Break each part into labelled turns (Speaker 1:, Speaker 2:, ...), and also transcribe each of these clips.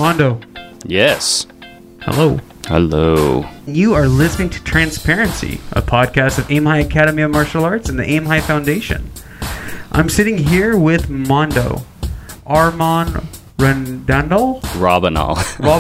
Speaker 1: Mondo.
Speaker 2: Yes.
Speaker 1: Hello.
Speaker 2: Hello.
Speaker 1: You are listening to Transparency, a podcast of Aim High Academy of Martial Arts and the Aim High Foundation. I'm sitting here with Mondo. Armand Rendandal?
Speaker 2: Robinal.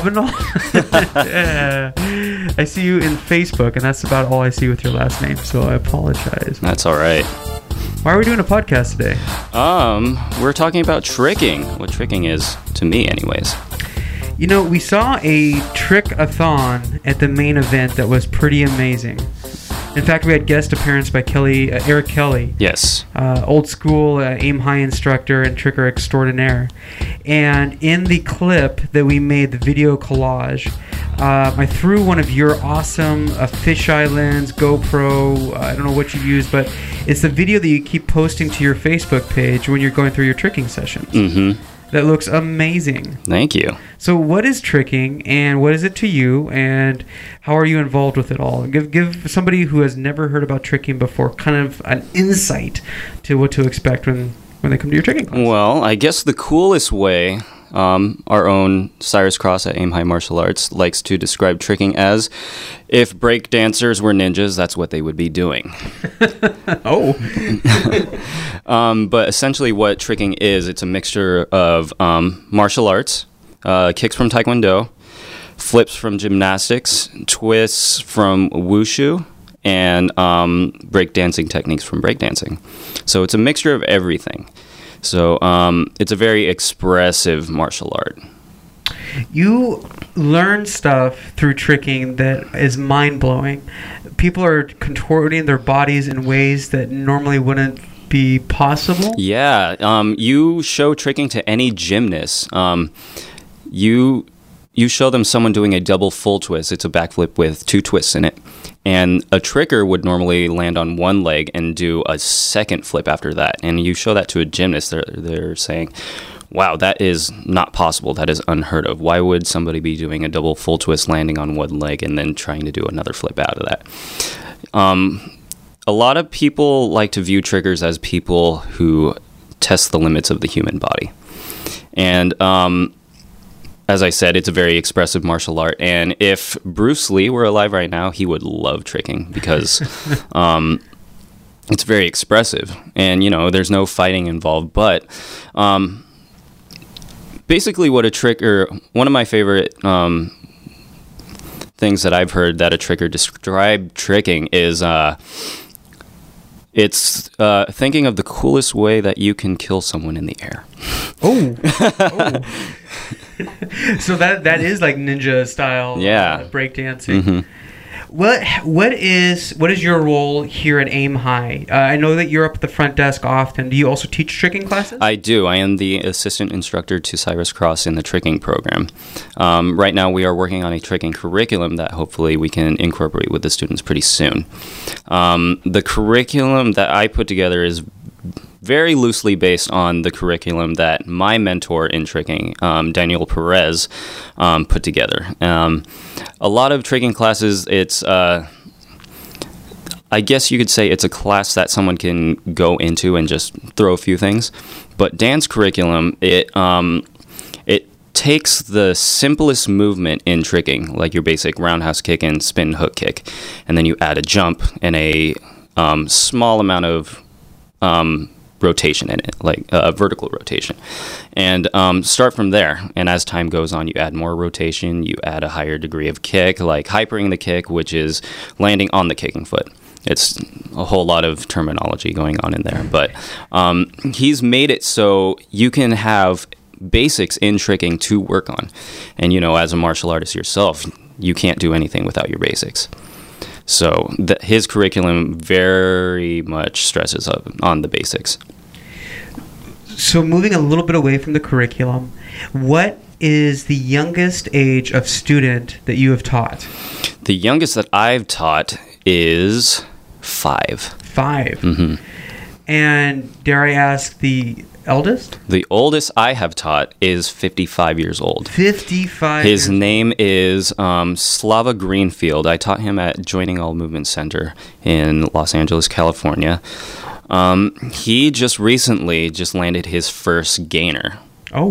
Speaker 1: Yeah. I see you in Facebook, and that's about all I see with your last name, so I apologize.
Speaker 2: That's all right.
Speaker 1: Why are we doing a podcast today?
Speaker 2: We're talking about tricking. What tricking is, to me anyways.
Speaker 1: You know, we saw a trick-a-thon at the main event that was pretty amazing. In fact, we had guest appearance by Eric Kelly.
Speaker 2: Yes.
Speaker 1: Old school Aim High instructor and tricker extraordinaire. And in the clip that we made, the video collage, I threw one of your awesome fisheye lens, GoPro, I don't know what you use, but it's the video that you keep posting to your Facebook page when you're going through your tricking sessions.
Speaker 2: Mm-hmm.
Speaker 1: That looks amazing.
Speaker 2: Thank you.
Speaker 1: So what is tricking, and what is it to you, and how are you involved with it all? Give somebody who has never heard about tricking before kind of an insight to what to expect when they come to your tricking class.
Speaker 2: Well, I guess the coolest way our own Cyrus Cross at Aim High Martial Arts likes to describe tricking as, if break dancers were ninjas, that's what they would be doing.
Speaker 1: Oh.
Speaker 2: But essentially what tricking is, it's a mixture of martial arts, kicks from Taekwondo, flips from gymnastics, twists from wushu, and breakdancing techniques from breakdancing. So it's a mixture of everything. So it's a very expressive martial art.
Speaker 1: You learn stuff through tricking that is mind-blowing. People are contorting their bodies in ways that normally wouldn't be possible.
Speaker 2: Yeah. You show tricking to any gymnast. You show them someone doing a double full twist. It's a backflip with 2 twists in it. And a tricker would normally land on one leg and do a second flip after that. And you show that to a gymnast, they're saying, wow, that is not possible. That is unheard of. Why would somebody be doing a double full twist landing on one leg and then trying to do another flip out of that? A lot of people like to view trickers as people who test the limits of the human body. And as I said, it's a very expressive martial art, and if Bruce Lee were alive right now, he would love tricking because it's very expressive, and there's no fighting involved. But basically, what a tricker, one of my favorite things that I've heard that a tricker describe tricking is it's thinking of the coolest way that you can kill someone in the air.
Speaker 1: Oh. So that is like ninja style,
Speaker 2: yeah,
Speaker 1: breakdancing.
Speaker 2: Mm-hmm.
Speaker 1: What is your role here at Aim High? I know that you're up at the front desk often. Do you also teach tricking classes?
Speaker 2: I do. I am the assistant instructor to Cyrus Cross in the tricking program. Right now we are working on a tricking curriculum that hopefully we can incorporate with the students pretty soon. The curriculum that I put together is very loosely based on the curriculum that my mentor in tricking, Daniel Perez, put together. A lot of tricking classes, it's, I guess you could say it's a class that someone can go into and just throw a few things. But Dan's curriculum, it takes the simplest movement in tricking, like your basic roundhouse kick and spin hook kick, and then you add a jump and a small amount of rotation in it, like vertical rotation, and start from there. And as time goes on, you add more rotation, you add a higher degree of kick, like hypering the kick, which is landing on the kicking foot. It's a whole lot of terminology going on in there, but he's made it so you can have basics in tricking to work on. And as a martial artist yourself, you can't do anything without your basics. So his curriculum very much stresses on the basics.
Speaker 1: So moving a little bit away from the curriculum, what is the youngest age of student that you have taught?
Speaker 2: The youngest that I've taught is 5.
Speaker 1: 5.
Speaker 2: Mm-hmm.
Speaker 1: And dare I ask, the eldest?
Speaker 2: The oldest I have taught is 55 years old.
Speaker 1: 55
Speaker 2: His name is Slava Greenfield. I taught him at Joining All Movement Center in Los Angeles, California. He just recently landed his first gainer.
Speaker 1: Oh.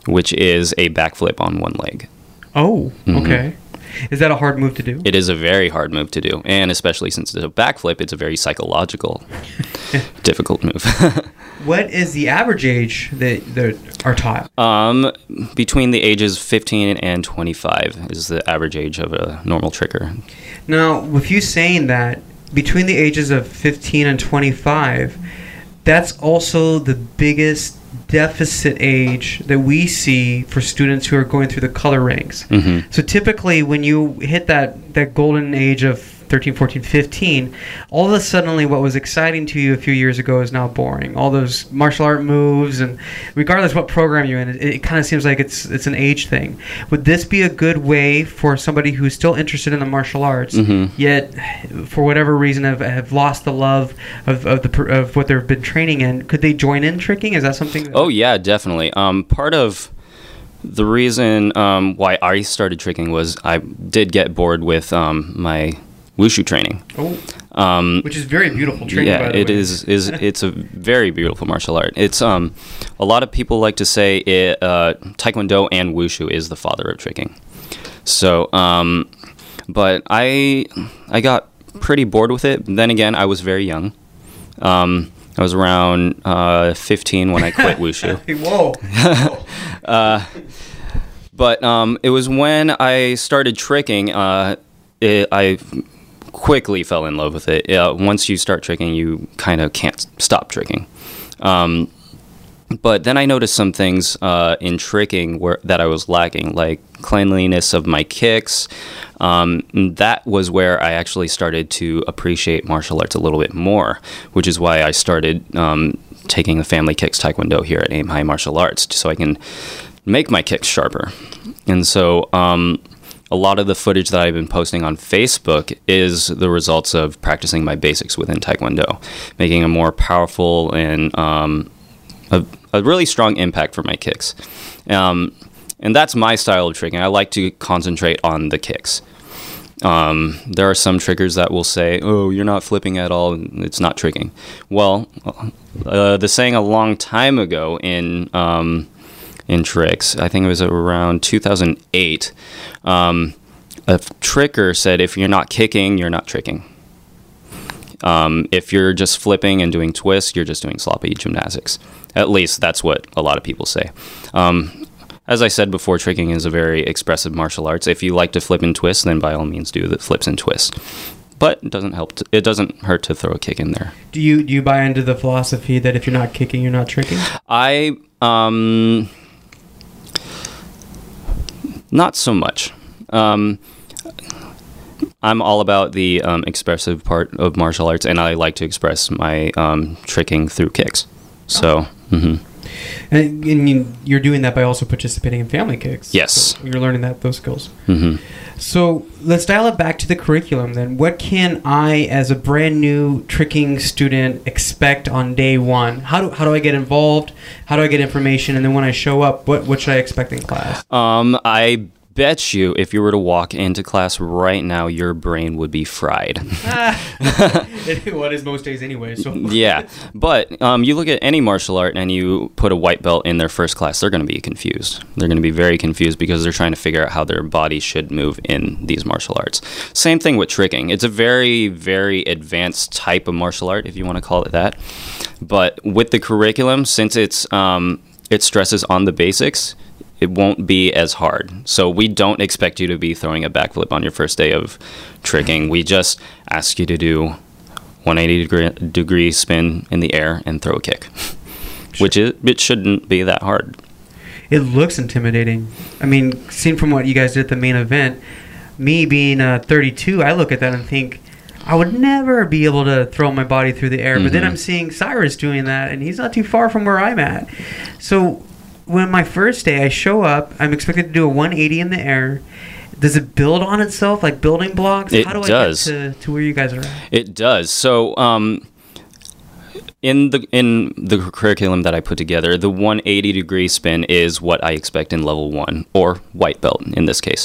Speaker 2: which is a backflip on one leg.
Speaker 1: Oh, okay. Is that a hard move to do?
Speaker 2: It is a very hard move to do, and especially since it's a backflip, it's a very psychological, difficult move.
Speaker 1: What is the average age that are taught?
Speaker 2: Between the ages 15 and 25 is the average age of a normal tricker.
Speaker 1: Now, with you saying that, between the ages of 15 and 25, that's also the biggest deficit age that we see for students who are going through the color ranks. So typically when you hit that golden age of 13, 14, 15, all of a sudden what was exciting to you a few years ago is now boring. All those martial art moves, and regardless what program you're in, it kind of seems like it's an age thing. Would this be a good way for somebody who's still interested in the martial arts, yet for whatever reason have lost the love of what they've been training in? Could they join in tricking? Is that something?
Speaker 2: Oh yeah, definitely. Part of the reason why I started tricking was I did get bored with my wushu training.
Speaker 1: Which is very beautiful training, by the way.
Speaker 2: It is. It's a very beautiful martial art. It's a lot of people like to say Taekwondo and wushu is the father of tricking. So, but I got pretty bored with it. Then again, I was very young. I was around 15 when I quit wushu.
Speaker 1: Whoa.
Speaker 2: But it was when I started tricking. I quickly fell in love with it. Once you start tricking, you kind of can't stop tricking. But then I noticed some things in tricking that I was lacking, like cleanliness of my kicks. That was where I actually started to appreciate martial arts a little bit more, which is why I started taking the family kicks taekwondo here at Aim High Martial Arts, so I can make my kicks sharper. And so a lot of the footage that I've been posting on Facebook is the results of practicing my basics within taekwondo, making a more powerful and a really strong impact for my kicks. And that's my style of tricking. I like to concentrate on the kicks. There are some trickers that will say, "Oh, you're not flipping at all. It's not tricking." Well, the saying a long time ago in tricks, I think it was around 2008, a tricker said, "If you're not kicking, you're not tricking. If you're just flipping and doing twists, you're just doing sloppy gymnastics." At least that's what a lot of people say. As I said before, tricking is a very expressive martial arts. If you like to flip and twist, then by all means do the flips and twists. But it doesn't help. It doesn't hurt to throw a kick in there.
Speaker 1: Do you buy into the philosophy that if you're not kicking, you're not tricking?
Speaker 2: Not so much. I'm all about the expressive part of martial arts, and I like to express my tricking through kicks. So,
Speaker 1: And you're doing that by also participating in family kicks.
Speaker 2: Yes.
Speaker 1: So you're learning those skills. So let's dial it back to the curriculum then. What can I, as a brand new tricking student, expect on day one? How do I get involved? How do I get information? And then when I show up, what should I expect in class?
Speaker 2: I bet you if you were to walk into class right now, your brain would be fried.
Speaker 1: What is most days anyway. So
Speaker 2: yeah, but you look at any martial art and you put a white belt in their first class, they're going to be confused. They're going to be very confused because they're trying to figure out how their body should move in these martial arts. Same thing with tricking. It's a very, very advanced type of martial art, if you want to call it that. But with the curriculum, since it stresses on the basics, it won't be as hard. So we don't expect you to be throwing a backflip on your first day of tricking. We just ask you to do 180-degree spin in the air and throw a kick, which it shouldn't be that hard.
Speaker 1: It looks intimidating. I mean, seen from what you guys did at the main event, me being 32, I look at that and think, I would never be able to throw my body through the air. But then I'm seeing Cyrus doing that, and he's not too far from where I'm at. So when my first day, I show up, I'm expected to do a 180 in the air. Does it build on itself like building blocks?
Speaker 2: It
Speaker 1: How do
Speaker 2: does.
Speaker 1: I get to where you guys are at?
Speaker 2: It does. So in the curriculum that I put together, the 180-degree spin is what I expect in level 1, or white belt in this case.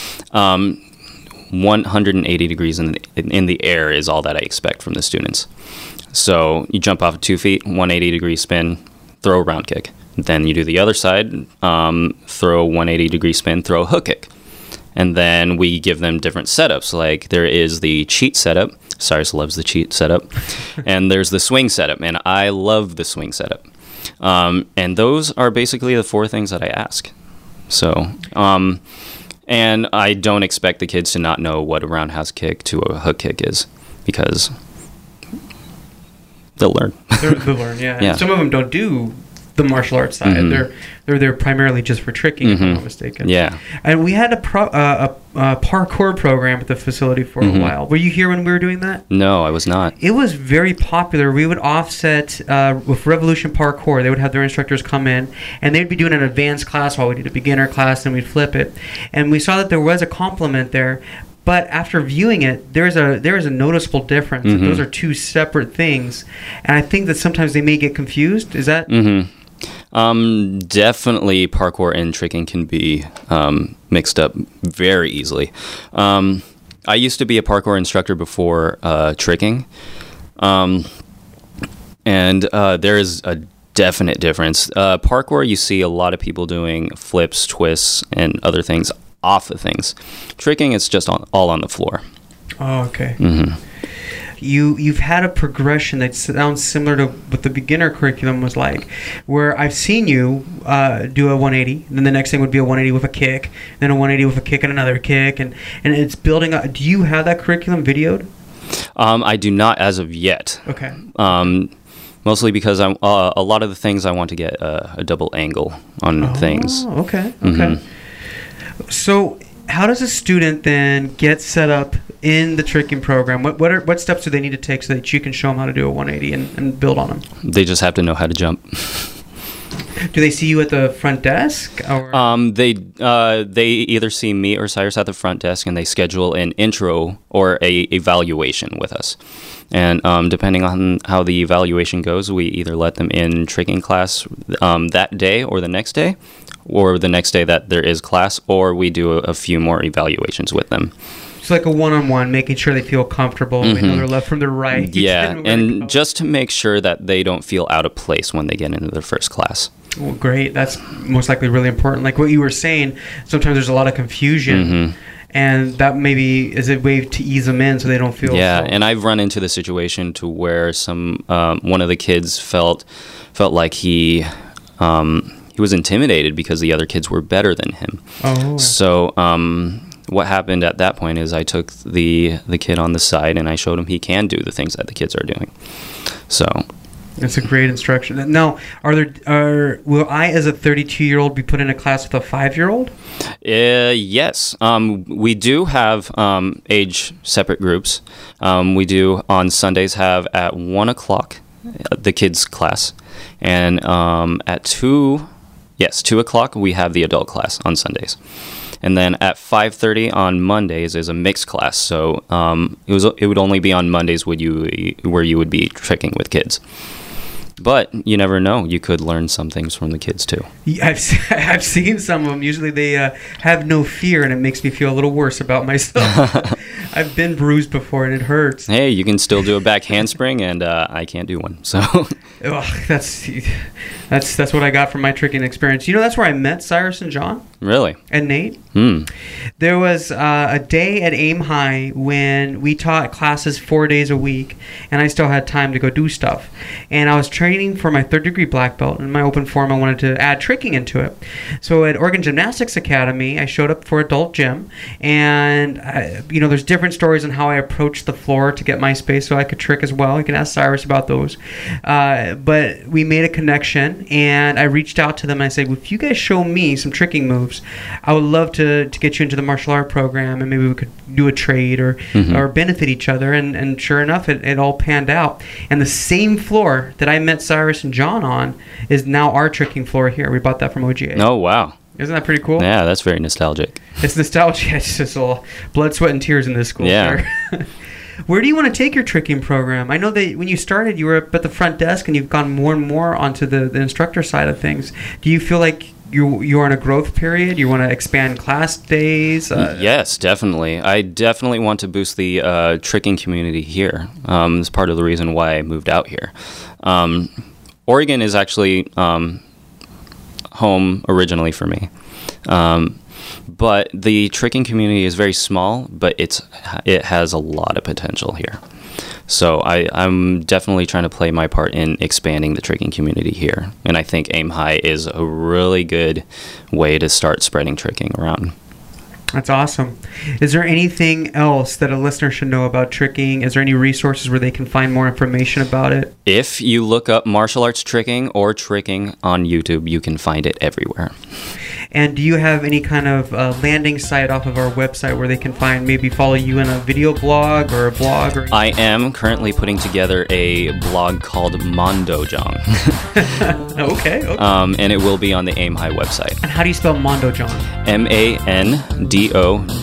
Speaker 2: 180 degrees in the air is all that I expect from the students. So you jump off of 2 feet, 180-degree spin, throw a round kick. Then you do the other side, throw a 180-degree spin, throw a hook kick. And then we give them different setups. Like there is the cheat setup. Cyrus loves the cheat setup. And there's the swing setup. And I love the swing setup. And those are basically the 4 things that I ask. So, and I don't expect the kids to not know what a roundhouse kick to a hook kick is, because they'll learn.
Speaker 1: They'll learn, yeah.
Speaker 2: Yeah.
Speaker 1: And some of them don't do the martial arts side.
Speaker 2: Mm-hmm.
Speaker 1: They're there primarily just for tricking, if I'm not mistaken.
Speaker 2: Yeah.
Speaker 1: And we had a parkour program at the facility for a while. Were you here when we were doing that?
Speaker 2: No, I was not.
Speaker 1: It was very popular. We would offset with Revolution Parkour. They would have their instructors come in, and they'd be doing an advanced class while we did a beginner class, and we'd flip it. And we saw that there was a complement there. But after viewing it, there is a noticeable difference. Those are 2 separate things, and I think that sometimes they may get confused. Is that?
Speaker 2: Definitely, parkour and tricking can be mixed up very easily. I used to be a parkour instructor before tricking, and there is a definite difference. Parkour, you see a lot of people doing flips, twists, and other things off of things. Tricking, it's just all on the floor.
Speaker 1: Oh, okay. You've had a progression that sounds similar to what the beginner curriculum was like, where I've seen you do a 180, then the next thing would be a 180 with a kick, then a 180 with a kick and another kick, and it's building up. Do you have that curriculum videoed?
Speaker 2: I do not as of yet.
Speaker 1: Okay.
Speaker 2: Mostly because I'm a lot of the things I want to get a double angle on things.
Speaker 1: Oh, okay. Okay. So how does a student then get set up in the tricking program? What steps do they need to take so that you can show them how to do a 180 and build on them?
Speaker 2: They just have to know how to jump.
Speaker 1: Do they see you at the front desk? Or?
Speaker 2: They either see me or Cyrus at the front desk, and they schedule an intro or a evaluation with us. And depending on how the evaluation goes, we either let them in tricking class that day or the next day, or the next day that there is class, or we do a few more evaluations with them.
Speaker 1: It's like a one-on-one, making sure they feel comfortable. They know their left from their right.
Speaker 2: Yeah, and just to make sure that they don't feel out of place when they get into their first class.
Speaker 1: Well, great. That's most likely really important. Like what you were saying, sometimes there's a lot of confusion, and that maybe is a way to ease them in so they don't feel...
Speaker 2: Yeah, and I've run into the situation to where one of the kids felt like he was intimidated because the other kids were better than him.
Speaker 1: Oh.
Speaker 2: So what happened at that point is I took the kid on the side and I showed him he can do the things that the kids are doing. So
Speaker 1: that's a great instruction. Now, will I, as a 32-year-old, be put in a class with a 5-year-old?
Speaker 2: Yes. We do have age separate groups. We do on Sundays have at 1 o'clock the kids class, and at 2 o'clock we have the adult class on Sundays. And then at 5:30 on Mondays is a mixed class. So it would only be on Mondays where you would be tricking with kids. But you never know. You could learn some things from the kids too.
Speaker 1: Yeah, I've seen some of them. Usually they have no fear, and it makes me feel a little worse about myself. I've been bruised before, and it hurts.
Speaker 2: Hey, you can still do a back handspring, and I can't do one. So
Speaker 1: that's what I got from my tricking experience. You know, that's where I met Cyrus and John.
Speaker 2: Really?
Speaker 1: And Nate. There was a day at Aim High when we taught classes 4 days a week, and I still had time to go do stuff. And I was training for my 3rd degree black belt. In my open form, I wanted to add tricking into it. So at Oregon Gymnastics Academy, I showed up for adult gym, and there's different stories on how I approached the floor to get my space so I could trick as well. You can ask Cyrus about those. But we made a connection, and I reached out to them and I said, well, if you guys show me some tricking moves, I would love to get you into the martial art program, and maybe we could do a trade or benefit each other. And sure enough, it all panned out. And the same floor that I met Cyrus and John on is now our tricking floor here. We bought that from OGA.
Speaker 2: Oh, wow.
Speaker 1: Isn't that pretty cool?
Speaker 2: Yeah, that's very nostalgic.
Speaker 1: It's nostalgia. It's just all blood, sweat, and tears in this school.
Speaker 2: Yeah.
Speaker 1: Where do you want to take your tricking program? I know that when you started, you were up at the front desk, and you've gone more and more onto the instructor side of things. Do you feel like you're in a growth period? You want to expand class days?
Speaker 2: Yes, definitely. I definitely want to boost the tricking community here. It's part of the reason why I moved out here. Oregon is actually home originally for me. But the tricking community is very small, but it has a lot of potential here. So I'm definitely trying to play my part in expanding the tricking community here. And I think Aim High is a really good way to start spreading tricking around.
Speaker 1: That's awesome. Is there anything else that a listener should know about tricking? Is there any resources where they can find more information about it?
Speaker 2: If you look up martial arts tricking or tricking on YouTube, you can find it everywhere.
Speaker 1: And do you have any kind of landing site off of our website where they can maybe follow you in a video blog or a blog?
Speaker 2: I am currently putting together a blog called Mandojang.
Speaker 1: Okay.
Speaker 2: And it will be on the Aim High website.
Speaker 1: And how do you spell Mandojang?
Speaker 2: Mandojang.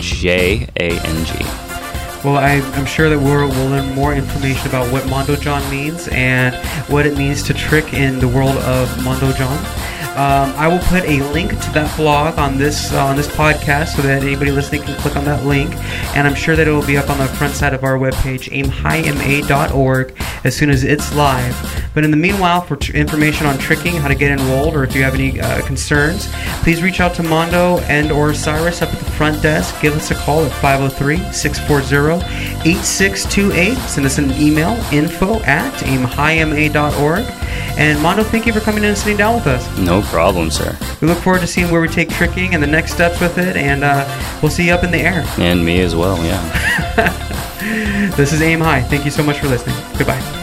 Speaker 1: Well, I'm sure that we'll learn more information about what Mandojang means and what it means to trick in the world of Mandojang. I will put a link to that blog on this podcast so that anybody listening can click on that link, and I'm sure that it will be up on the front side of our webpage, aimhighma.org, as soon as it's live. But in the meanwhile, for information on tricking, how to get enrolled, or if you have any concerns, please reach out to Mondo and or Cyrus up at the front desk. Give us a call at 503-640-8628. Send us an email, info@aimhighma.org. And Mondo, thank you for coming in and sitting down with us.
Speaker 2: No problem, sir.
Speaker 1: We look forward to seeing where we take tricking and the next steps with it, and we'll see you up in the air.
Speaker 2: And me as well, yeah.
Speaker 1: This is Aim High. Thank you so much for listening. Goodbye.